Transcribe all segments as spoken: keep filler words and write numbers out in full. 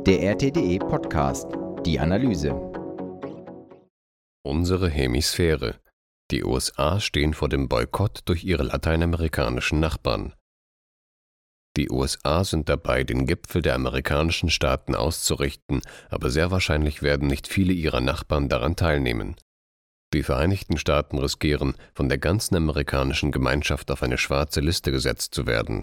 Der R T D E-Podcast, die Analyse. Unsere Hemisphäre. Die U S A stehen vor dem Boykott durch ihre lateinamerikanischen Nachbarn. Die U S A sind dabei, den Gipfel der amerikanischen Staaten auszurichten, aber sehr wahrscheinlich werden nicht viele ihrer Nachbarn daran teilnehmen. Die Vereinigten Staaten riskieren, von der ganzen amerikanischen Gemeinschaft auf eine schwarze Liste gesetzt zu werden.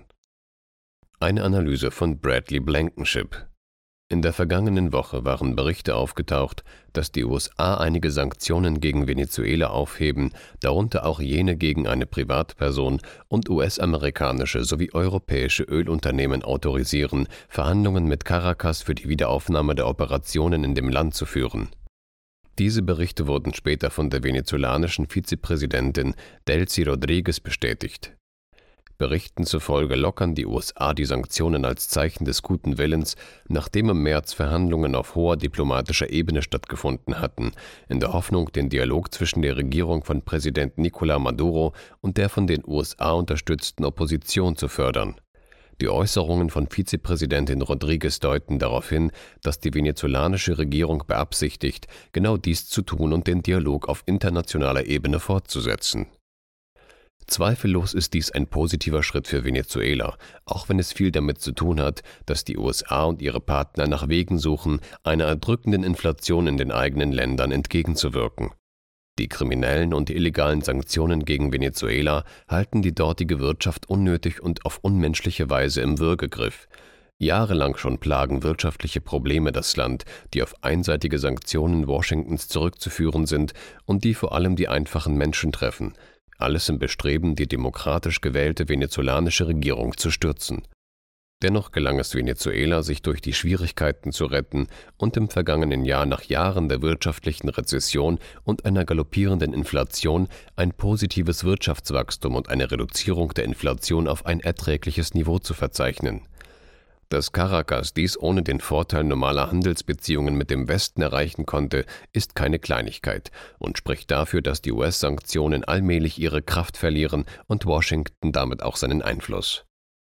Eine Analyse von Bradley Blankenship. In der vergangenen Woche waren Berichte aufgetaucht, dass die U S A einige Sanktionen gegen Venezuela aufheben, darunter auch jene gegen eine Privatperson, und U S-amerikanische sowie europäische Ölunternehmen autorisieren, Verhandlungen mit Caracas für die Wiederaufnahme der Operationen in dem Land zu führen. Diese Berichte wurden später von der venezolanischen Vizepräsidentin Delcy Rodriguez bestätigt. Berichten zufolge lockern die U S A die Sanktionen als Zeichen des guten Willens, nachdem im März Verhandlungen auf hoher diplomatischer Ebene stattgefunden hatten, in der Hoffnung, den Dialog zwischen der Regierung von Präsident Nicolás Maduro und der von den U S A unterstützten Opposition zu fördern. Die Äußerungen von Vizepräsidentin Rodriguez deuten darauf hin, dass die venezolanische Regierung beabsichtigt, genau dies zu tun und den Dialog auf internationaler Ebene fortzusetzen. Zweifellos ist dies ein positiver Schritt für Venezuela, auch wenn es viel damit zu tun hat, dass die U S A und ihre Partner nach Wegen suchen, einer erdrückenden Inflation in den eigenen Ländern entgegenzuwirken. Die kriminellen und illegalen Sanktionen gegen Venezuela halten die dortige Wirtschaft unnötig und auf unmenschliche Weise im Würgegriff. Jahrelang schon plagen wirtschaftliche Probleme das Land, die auf einseitige Sanktionen Washingtons zurückzuführen sind und die vor allem die einfachen Menschen treffen. Alles im Bestreben, die demokratisch gewählte venezolanische Regierung zu stürzen. Dennoch gelang es Venezuela, sich durch die Schwierigkeiten zu retten und im vergangenen Jahr nach Jahren der wirtschaftlichen Rezession und einer galoppierenden Inflation ein positives Wirtschaftswachstum und eine Reduzierung der Inflation auf ein erträgliches Niveau zu verzeichnen. Dass Caracas dies ohne den Vorteil normaler Handelsbeziehungen mit dem Westen erreichen konnte, ist keine Kleinigkeit und spricht dafür, dass die U S-Sanktionen allmählich ihre Kraft verlieren und Washington damit auch seinen Einfluss.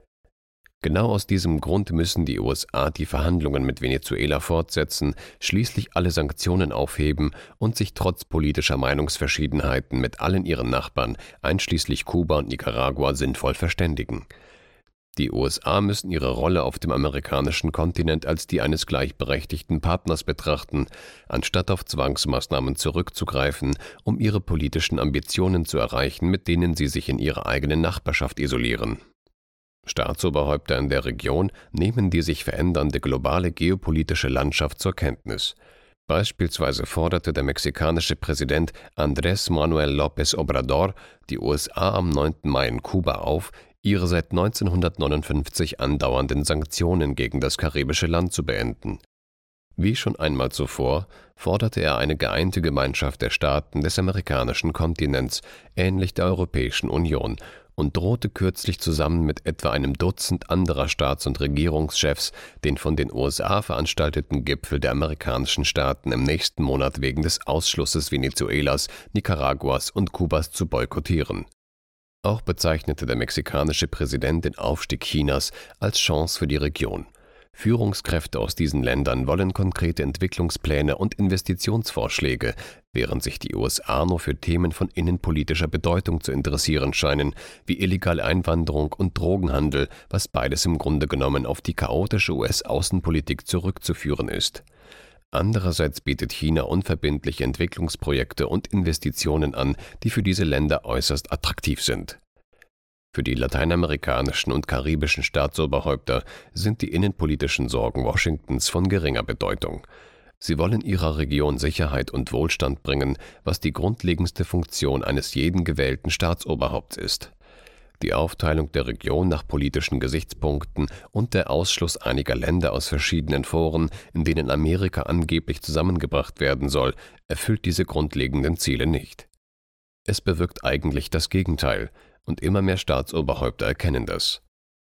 Genau aus diesem Grund müssen die U S A die Verhandlungen mit Venezuela fortsetzen, schließlich alle Sanktionen aufheben und sich trotz politischer Meinungsverschiedenheiten mit allen ihren Nachbarn, einschließlich Kuba und Nicaragua, sinnvoll verständigen. Die U S A müssen ihre Rolle auf dem amerikanischen Kontinent als die eines gleichberechtigten Partners betrachten, anstatt auf Zwangsmaßnahmen zurückzugreifen, um ihre politischen Ambitionen zu erreichen, mit denen sie sich in ihrer eigenen Nachbarschaft isolieren. Staatsoberhäupter in der Region nehmen die sich verändernde globale geopolitische Landschaft zur Kenntnis. Beispielsweise forderte der mexikanische Präsident Andrés Manuel López Obrador die U S A am neunten Mai in Kuba auf, ihre seit neunzehnhundertneunundfünfzig andauernden Sanktionen gegen das karibische Land zu beenden. Wie schon einmal zuvor forderte er eine geeinte Gemeinschaft der Staaten des amerikanischen Kontinents, ähnlich der Europäischen Union, und drohte kürzlich zusammen mit etwa einem Dutzend anderer Staats- und Regierungschefs, den von den U S A veranstalteten Gipfel der amerikanischen Staaten im nächsten Monat wegen des Ausschlusses Venezuelas, Nicaraguas und Kubas zu boykottieren. Auch bezeichnete der mexikanische Präsident den Aufstieg Chinas als Chance für die Region. Führungskräfte aus diesen Ländern wollen konkrete Entwicklungspläne und Investitionsvorschläge, während sich die U S A nur für Themen von innenpolitischer Bedeutung zu interessieren scheinen, wie illegale Einwanderung und Drogenhandel, was beides im Grunde genommen auf die chaotische U S-Außenpolitik zurückzuführen ist. Andererseits bietet China unverbindliche Entwicklungsprojekte und Investitionen an, die für diese Länder äußerst attraktiv sind. Für die lateinamerikanischen und karibischen Staatsoberhäupter sind die innenpolitischen Sorgen Washingtons von geringer Bedeutung. Sie wollen ihrer Region Sicherheit und Wohlstand bringen, was die grundlegendste Funktion eines jeden gewählten Staatsoberhaupts ist. Die Aufteilung der Region nach politischen Gesichtspunkten und der Ausschluss einiger Länder aus verschiedenen Foren, in denen Amerika angeblich zusammengebracht werden soll, erfüllt diese grundlegenden Ziele nicht. Es bewirkt eigentlich das Gegenteil, und immer mehr Staatsoberhäupter erkennen das.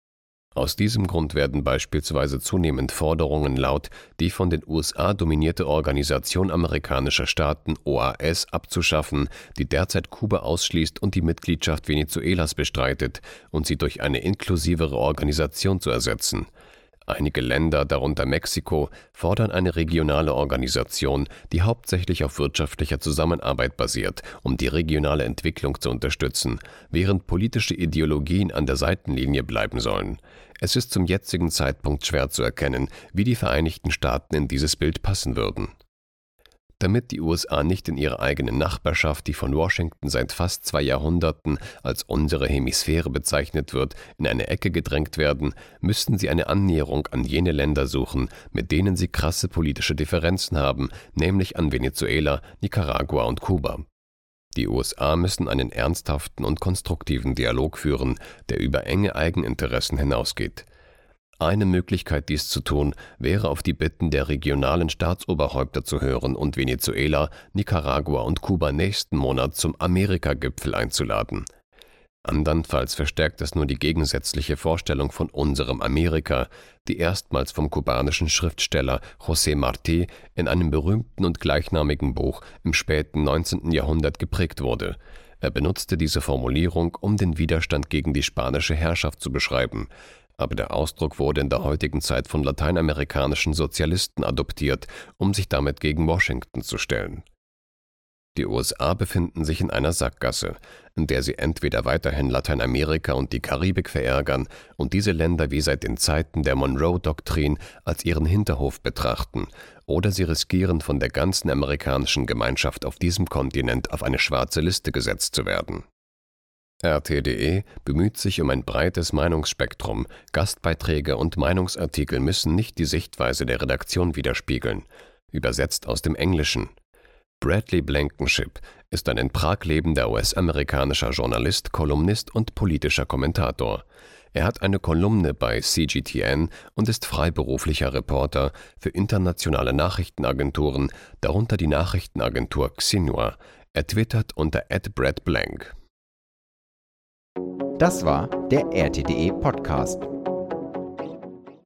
Aus diesem Grund werden beispielsweise zunehmend Forderungen laut, die von den U S A dominierte Organisation amerikanischer Staaten O A S abzuschaffen, die derzeit Kuba ausschließt und die Mitgliedschaft Venezuelas bestreitet, und sie durch eine inklusivere Organisation zu ersetzen. Einige Länder, darunter Mexiko, fordern eine regionale Organisation, die hauptsächlich auf wirtschaftlicher Zusammenarbeit basiert, um die regionale Entwicklung zu unterstützen, während politische Ideologien an der Seitenlinie bleiben sollen. Es ist zum jetzigen Zeitpunkt schwer zu erkennen, wie die Vereinigten Staaten in dieses Bild passen würden. Damit die U S A nicht in ihrer eigenen Nachbarschaft, die von Washington seit fast zwei Jahrhunderten als unsere Hemisphäre bezeichnet wird, in eine Ecke gedrängt werden, müssten sie eine Annäherung an jene Länder suchen, mit denen sie krasse politische Differenzen haben, nämlich an Venezuela, Nicaragua und Kuba. Die U S A müssen einen ernsthaften und konstruktiven Dialog führen, der über enge Eigeninteressen hinausgeht. Eine Möglichkeit, dies zu tun, wäre auf die Bitten der regionalen Staatsoberhäupter zu hören und Venezuela, Nicaragua und Kuba nächsten Monat zum Amerika-Gipfel einzuladen. Andernfalls verstärkt es nur die gegensätzliche Vorstellung von unserem Amerika, die erstmals vom kubanischen Schriftsteller José Martí in einem berühmten und gleichnamigen Buch im späten neunzehnten Jahrhundert geprägt wurde. Er benutzte diese Formulierung, um den Widerstand gegen die spanische Herrschaft zu beschreiben, aber der Ausdruck wurde in der heutigen Zeit von lateinamerikanischen Sozialisten adoptiert, um sich damit gegen Washington zu stellen. Die U S A befinden sich in einer Sackgasse, in der sie entweder weiterhin Lateinamerika und die Karibik verärgern und diese Länder wie seit den Zeiten der Monroe-Doktrin als ihren Hinterhof betrachten, oder sie riskieren, von der ganzen amerikanischen Gemeinschaft auf diesem Kontinent auf eine schwarze Liste gesetzt zu werden. R T D E bemüht sich um ein breites Meinungsspektrum, Gastbeiträge und Meinungsartikel müssen nicht die Sichtweise der Redaktion widerspiegeln. Übersetzt aus dem Englischen. Bradley Blankenship ist ein in Prag lebender U S-amerikanischer Journalist, Kolumnist und politischer Kommentator. Er hat eine Kolumne bei C G T N und ist freiberuflicher Reporter für internationale Nachrichtenagenturen, darunter die Nachrichtenagentur Xinhua. Er twittert unter at brad blank. Das war der R T D E Podcast.